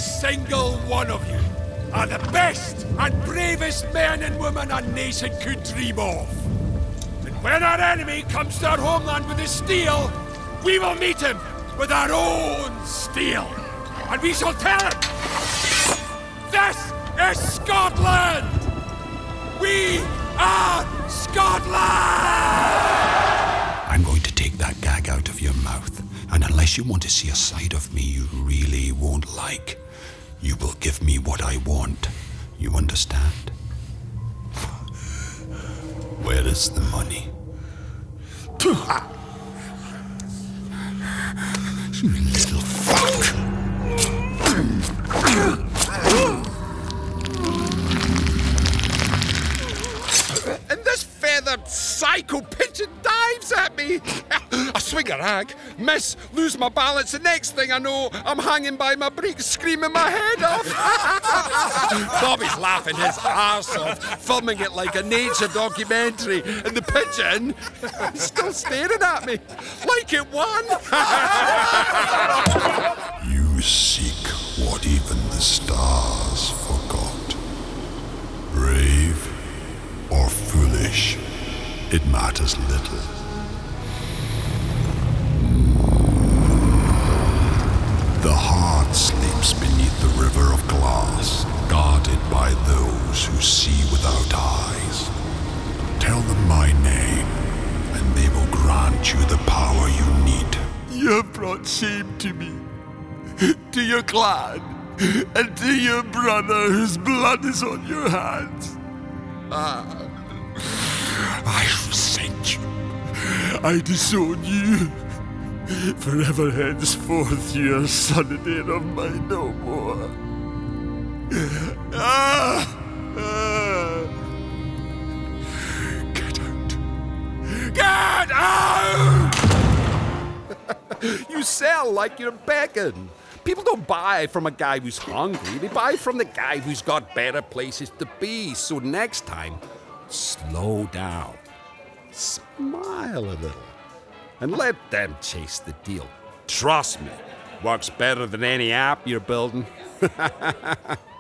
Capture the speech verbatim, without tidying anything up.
single one of you are the best and bravest men and women our nation could dream of. And when our enemy comes to our homeland with his steel, we will meet him with our own steel. And we shall tell him, this is Scotland! We are Scotland! I'm going to take that gag out of your mouth, and unless you want to see a side of me you really won't like, you will give me what I want. You understand? Where is the money? You little fuck! And this feathered psycho pigeon dives at me. I swing a rag, miss, lose my balance, the next thing I know, I'm hanging by my breeks, screaming my head off. Bobby's laughing his arse off, filming it like a nature documentary, and the pigeon is still staring at me, like it won. You seek what even the stars forgot. Brave or foolish, it matters little. The heart sleeps beneath the river of glass, guarded by those who see without eyes. Tell them my name, and they will grant you the power you need. You have brought shame to me, to your clan, and to your brother whose blood is on your hands. Ah, I resent you. I disown you. Forever henceforth you are son and heir of mine no more. Ah, ah. Get out. Get out! You sell like you're begging. People don't buy from a guy who's hungry. They buy from the guy who's got better places to be. So next time, slow down. Smile a little. And let them chase the deal. Trust me, works better than any app you're building.